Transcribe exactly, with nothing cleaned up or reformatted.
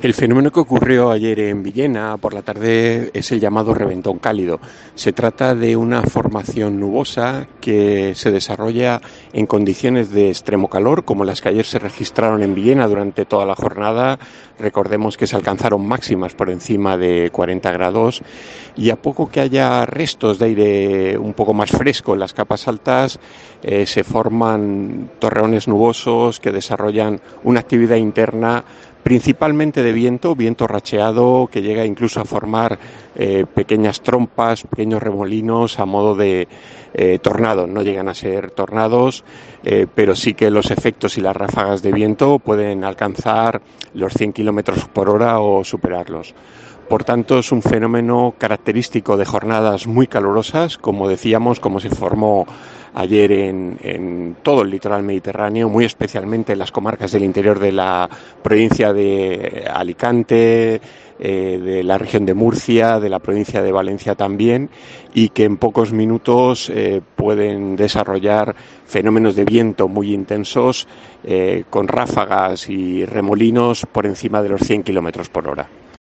El fenómeno que ocurrió ayer en Villena por la tarde es el llamado reventón cálido. Se trata de una formación nubosa que se desarrolla en condiciones de extremo calor, como las que ayer se registraron en Villena durante toda la jornada. Recordemos que se alcanzaron máximas por encima de cuarenta grados, y a poco que haya restos de aire un poco más fresco en las capas altas, eh, se forman torreones nubosos que desarrollan una actividad interna principalmente de viento, viento racheado que llega incluso a formar eh, pequeñas trompas, pequeños remolinos a modo de eh, tornado. No llegan a ser tornados, eh, pero sí que los efectos y las ráfagas de viento pueden alcanzar los cien kilómetros por hora o superarlos. Por tanto, es un fenómeno característico de jornadas muy calurosas, como decíamos, como se formó ayer en, en todo el litoral mediterráneo, muy especialmente en las comarcas del interior de la provincia de Alicante, eh, de la región de Murcia, de la provincia de Valencia también, y que en pocos minutos eh, pueden desarrollar fenómenos de viento muy intensos, eh, con ráfagas y remolinos por encima de los cien kilómetros por hora.